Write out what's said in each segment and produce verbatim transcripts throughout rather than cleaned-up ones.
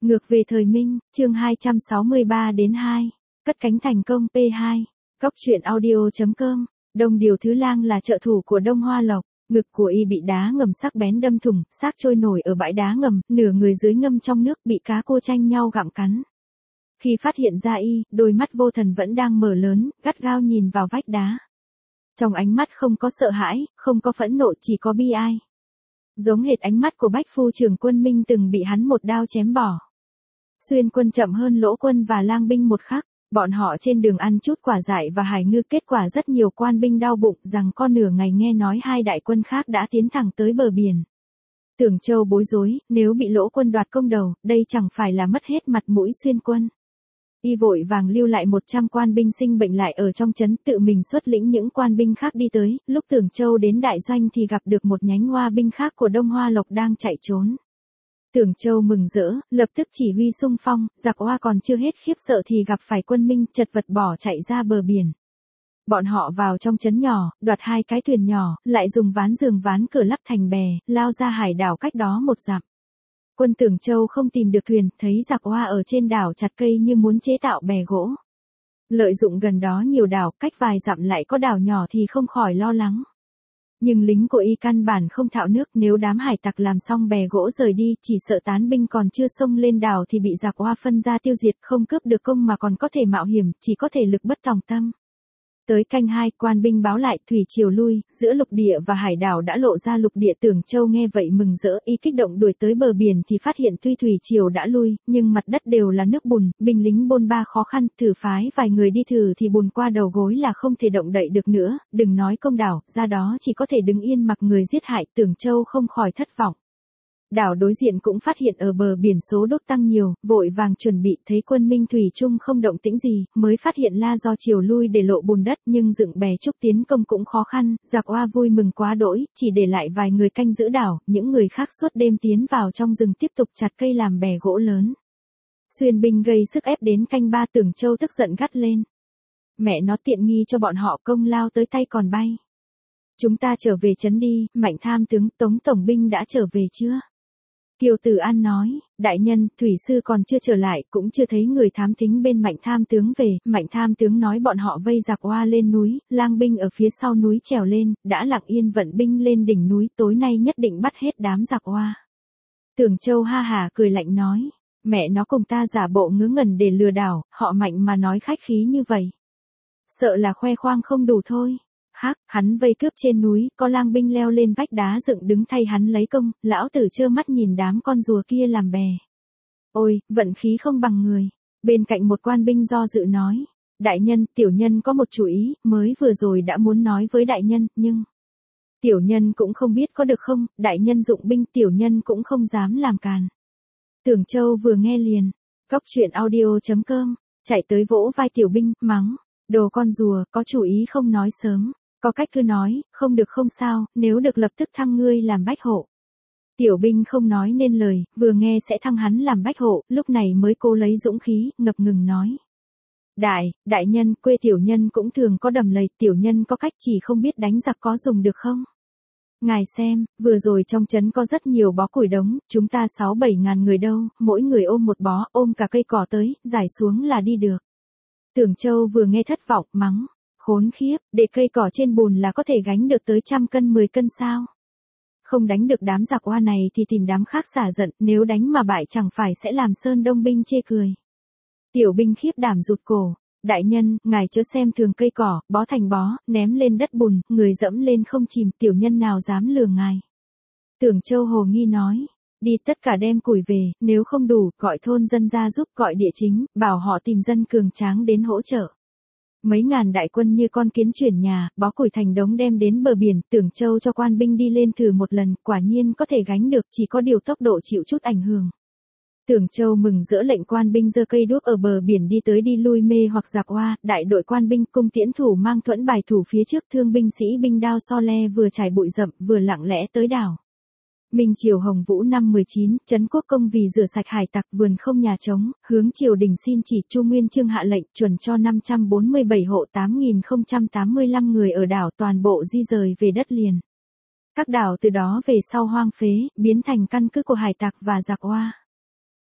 Ngược về thời Minh, chương hai trăm sáu mươi ba đến hai. Cất cánh thành công P hai. Cóc truyện audio chấm com. Đông Điều Thứ Lang là trợ thủ của Đông Hoa Lộc. Ngực của y bị đá ngầm sắc bén đâm thủng, xác trôi nổi ở bãi đá ngầm, nửa người dưới ngâm trong nước bị cá cô tranh nhau gặm cắn. Khi phát hiện ra y, đôi mắt vô thần vẫn đang mở lớn, gắt gao nhìn vào vách đá. Trong ánh mắt không có sợ hãi, không có phẫn nộ, chỉ có bi ai. Giống hệt ánh mắt của Bách Phu Trưởng Quân Minh từng bị hắn một đao chém bỏ. Xuyên Quân chậm hơn Lỗ Quân và Lang binh một khắc, bọn họ trên đường ăn chút quả dại và hải ngư, kết quả rất nhiều quan binh đau bụng rằng con nửa ngày nghe nói hai đại quân khác đã tiến thẳng tới bờ biển. Tưởng Châu bối rối, nếu bị Lỗ Quân đoạt công đầu, đây chẳng phải là mất hết mặt mũi Xuyên Quân. Y vội vàng lưu lại một trăm quan binh sinh bệnh lại ở trong trấn, tự mình xuất lĩnh những quan binh khác đi tới. Lúc Tưởng Châu đến đại doanh thì gặp được một nhánh hoa binh khác của Đông Hoa Lộc đang chạy trốn. Tưởng Châu mừng rỡ, lập tức chỉ huy xung phong, giặc Hoa còn chưa hết khiếp sợ thì gặp phải quân Minh, chật vật bỏ chạy ra bờ biển. Bọn họ vào trong trấn nhỏ, đoạt hai cái thuyền nhỏ, lại dùng ván giường ván cửa lắp thành bè, lao ra hải đảo cách đó một dặm. Quân Tưởng Châu không tìm được thuyền, thấy giặc Hoa ở trên đảo chặt cây như muốn chế tạo bè gỗ. Lợi dụng gần đó nhiều đảo, cách vài dặm lại có đảo nhỏ thì không khỏi lo lắng. Nhưng lính của y căn bản không thạo nước, nếu đám hải tặc làm xong bè gỗ rời đi, chỉ sợ tán binh còn chưa xông lên đảo thì bị giặc Hoa phân ra tiêu diệt, không cướp được công mà còn có thể mạo hiểm, chỉ có thể lực bất tòng tâm. Tới canh hai, quan binh báo lại thủy triều lui, giữa lục địa và hải đảo đã lộ ra lục địa. Tưởng Châu nghe vậy mừng rỡ, y kích động đuổi tới bờ biển thì phát hiện tuy thủy triều đã lui, nhưng mặt đất đều là nước bùn, binh lính bôn ba khó khăn, thử phái vài người đi thử thì bùn qua đầu gối là không thể động đậy được nữa, đừng nói công đảo, ra đó chỉ có thể đứng yên mặc người giết hại. Tưởng Châu không khỏi thất vọng. Đảo đối diện cũng phát hiện ở bờ biển số đốt tăng nhiều, vội vàng chuẩn bị, thấy quân Minh thủy chung không động tĩnh gì, mới phát hiện la do chiều lui để lộ bùn đất, nhưng dựng bè trúc tiến công cũng khó khăn. Giặc Hoa vui mừng quá đỗi, chỉ để lại vài người canh giữ đảo, những người khác suốt đêm tiến vào trong rừng tiếp tục chặt cây làm bè gỗ lớn. Xuyên binh gây sức ép đến canh ba, Tưởng Châu tức giận gắt lên. Mẹ nó tiện nghi cho bọn họ, công lao tới tay còn bay. Chúng ta trở về trấn đi. Mạnh tham tướng, Tống tổng binh đã trở về chưa? Kiều Tử An nói, đại nhân, thủy sư còn chưa trở lại, cũng chưa thấy người thám thính bên Mạnh tham tướng về. Mạnh tham tướng nói bọn họ vây giặc Hoa lên núi, Lang binh ở phía sau núi trèo lên, đã lặng yên vận binh lên đỉnh núi, tối nay nhất định bắt hết đám giặc Hoa. Tưởng Châu ha hả cười lạnh nói, mẹ nó cùng ta giả bộ ngớ ngẩn để lừa đảo, họ Mạnh mà nói khách khí như vậy. Sợ là khoe khoang không đủ thôi. Hắc, hắn vây cướp trên núi, có Lang binh leo lên vách đá dựng đứng thay hắn lấy công, lão tử trơ mắt nhìn đám con rùa kia làm bè. Ôi, vận khí không bằng người. Bên cạnh một quan binh do dự nói, đại nhân, tiểu nhân có một chủ ý, mới vừa rồi đã muốn nói với đại nhân, nhưng... Tiểu nhân cũng không biết có được không, đại nhân dụng binh, tiểu nhân cũng không dám làm càn. Tưởng Châu vừa nghe liền, cóc truyện audio chấm com, chạy tới vỗ vai tiểu binh, mắng, đồ con rùa, có chủ ý không nói sớm. Có cách cứ nói, không được không sao, nếu được lập tức thăng ngươi làm bách hộ. Tiểu binh không nói nên lời, vừa nghe sẽ thăng hắn làm bách hộ, lúc này mới cố lấy dũng khí, ngập ngừng nói. Đại, đại nhân, quê tiểu nhân cũng thường có đầm lầy, tiểu nhân có cách chỉ không biết đánh giặc có dùng được không? Ngài xem, vừa rồi trong trấn có rất nhiều bó củi đống, chúng ta sáu bảy ngàn người đâu, mỗi người ôm một bó, ôm cả cây cỏ tới, giải xuống là đi được. Tưởng Châu vừa nghe thất vọng, mắng. Khốn khiếp, để cây cỏ trên bùn là có thể gánh được tới trăm cân mười cân sao? Không đánh được đám giặc Hoa này thì tìm đám khác xả giận, nếu đánh mà bại chẳng phải sẽ làm Sơn Đông binh chê cười. Tiểu binh khiếp đảm rụt cổ, đại nhân, ngài chớ xem thường cây cỏ, bó thành bó, ném lên đất bùn, người dẫm lên không chìm, tiểu nhân nào dám lừa ngài. Tưởng Châu hồ nghi nói, đi tất cả đem củi về, nếu không đủ, gọi thôn dân ra giúp, gọi địa chính, bảo họ tìm dân cường tráng đến hỗ trợ. Mấy ngàn đại quân như con kiến chuyển nhà, bó củi thành đống đem đến bờ biển. Tưởng Châu cho quan binh đi lên thử một lần, quả nhiên có thể gánh được, chỉ có điều tốc độ chịu chút ảnh hưởng. Tưởng Châu mừng rỡ lệnh quan binh giơ cây đuốc ở bờ biển đi tới đi lui mê hoặc giặc Hoa. Đại đội quan binh cung tiễn thủ mang thuẫn bài thủ phía trước, thương binh sĩ binh đao so le vừa trải bụi rậm vừa lặng lẽ tới đảo. Minh triều Hồng Vũ năm mười chín, trấn Quốc Công vì rửa sạch hải tặc, vườn không nhà trống, hướng triều đình xin chỉ. Chu Nguyên Chương hạ lệnh chuẩn cho năm trăm bốn mươi bảy hộ tám nghìn không trăm tám mươi lăm người ở đảo toàn bộ di rời về đất liền. Các đảo từ đó về sau hoang phế, biến thành căn cứ của hải tặc và giặc Hoa.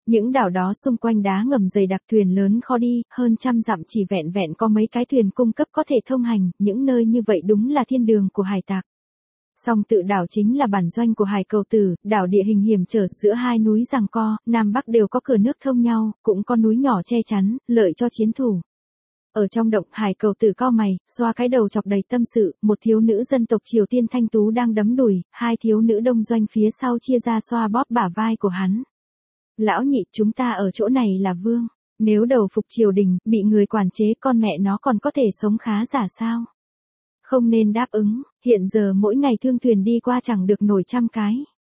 Những đảo đó xung quanh đá ngầm dày đặc, thuyền lớn khó đi, hơn trăm dặm chỉ vẹn vẹn có mấy cái thuyền cung cấp có thể thông hành, những nơi như vậy đúng là thiên đường của hải tặc. Song tự đảo chính là bản doanh của Hải Cầu Tử, đảo địa hình hiểm trở, giữa hai núi giằng co, nam bắc đều có cửa nước thông nhau, cũng có núi nhỏ che chắn, lợi cho chiến thủ. Ở trong động, Hải Cầu Tử cau mày, xoa cái đầu chọc đầy tâm sự, một thiếu nữ dân tộc Triều Tiên thanh tú đang đấm đùi, hai thiếu nữ đông doanh phía sau chia ra xoa bóp bả vai của hắn. Lão nhị, chúng ta ở chỗ này là vương, nếu đầu phục triều đình, bị người quản chế, con mẹ nó còn có thể sống khá giả sao? Không nên đáp ứng, hiện giờ mỗi ngày thương thuyền đi qua chẳng được nổi trăm cái.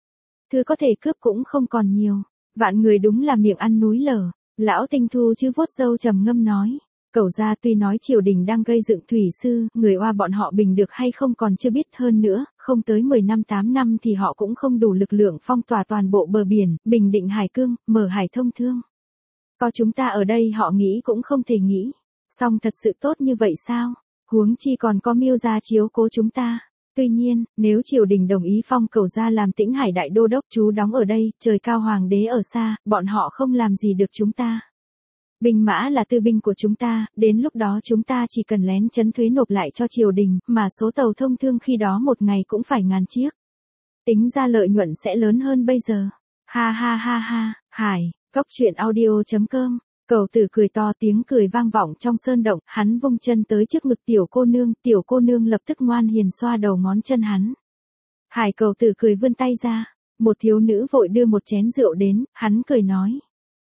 Thứ có thể cướp cũng không còn nhiều, vạn người đúng là miệng ăn núi lở. Lão Tinh Thu chứ vuốt râu trầm ngâm nói, Cẩu gia tuy nói triều đình đang gây dựng thủy sư, người Oa bọn họ bình được hay không còn chưa biết, hơn nữa, không tới mười năm tám năm thì họ cũng không đủ lực lượng phong tỏa toàn bộ bờ biển, bình định hải cương, mở hải thông thương. Có chúng ta ở đây họ nghĩ cũng không thể nghĩ. Song thật sự tốt như vậy sao? Huống chi còn có Miêu gia chiếu cố chúng ta. Tuy nhiên, nếu triều đình đồng ý phong Cẩu gia làm Tĩnh Hải đại đô đốc, chú đóng ở đây, trời cao hoàng đế ở xa, bọn họ không làm gì được chúng ta. Binh mã là tư binh của chúng ta, đến lúc đó chúng ta chỉ cần lén trấn thuế nộp lại cho triều đình, mà số tàu thông thương khi đó một ngày cũng phải ngàn chiếc. Tính ra lợi nhuận sẽ lớn hơn bây giờ. Ha ha ha ha, Hải, cốc truyện audio chấm com. Cẩu Tử cười to, tiếng cười vang vọng trong sơn động, hắn vung chân tới trước ngực tiểu cô nương, tiểu cô nương lập tức ngoan hiền xoa đầu ngón chân hắn. Hải Cẩu Tử cười vươn tay ra, một thiếu nữ vội đưa một chén rượu đến, hắn cười nói.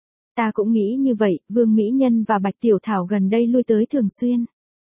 Ta cũng nghĩ như vậy, Vương Mỹ Nhân và Bạch Tiểu Thảo gần đây lui tới thường xuyên.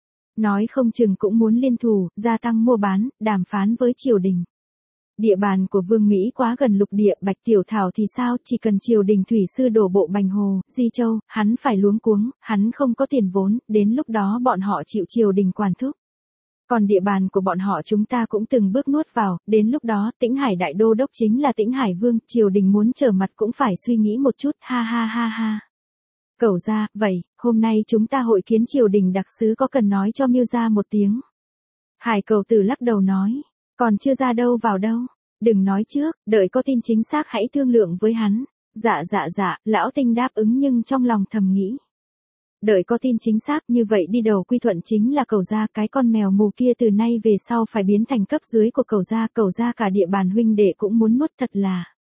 Nói không chừng cũng muốn liên thủ, gia tăng mua bán, đàm phán với triều đình. Địa bàn của Vương Mỹ quá gần lục địa, Bạch Tiểu Thảo thì sao, chỉ cần triều đình thủy sư đổ bộ Bành Hồ, Di Châu, hắn phải luống cuống, hắn không có tiền vốn, đến lúc đó bọn họ chịu triều đình quản thúc. Còn địa bàn của bọn họ chúng ta cũng từng bước nuốt vào, đến lúc đó, Tĩnh Hải đại đô đốc chính là Tĩnh Hải vương, triều đình muốn trở mặt cũng phải suy nghĩ một chút, ha ha ha ha. Cẩu gia, vậy, hôm nay chúng ta hội kiến triều đình đặc sứ có cần nói cho Miêu gia một tiếng? Hải Cẩu Tử lắc đầu nói, còn chưa ra đâu vào đâu, đừng nói trước, đợi có tin chính xác hãy thương lượng với hắn. Dạ dạ dạ, lão Tinh đáp ứng nhưng trong lòng thầm nghĩ. Đợi có tin chính xác, như vậy đi đầu quy thuận chính là Cẩu gia, cái con mèo mù kia từ nay về sau phải biến thành cấp dưới của Cẩu gia, Cẩu gia cả địa bàn huynh đệ cũng muốn nuốt thật là.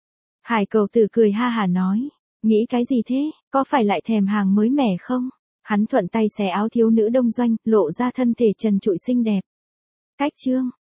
Hải Cẩu Tử cười ha hả nói, nghĩ cái gì thế, có phải lại thèm hàng mới mẻ không? Hắn thuận tay xé áo thiếu nữ đông doanh, lộ ra thân thể trần trụi xinh đẹp. Cách chương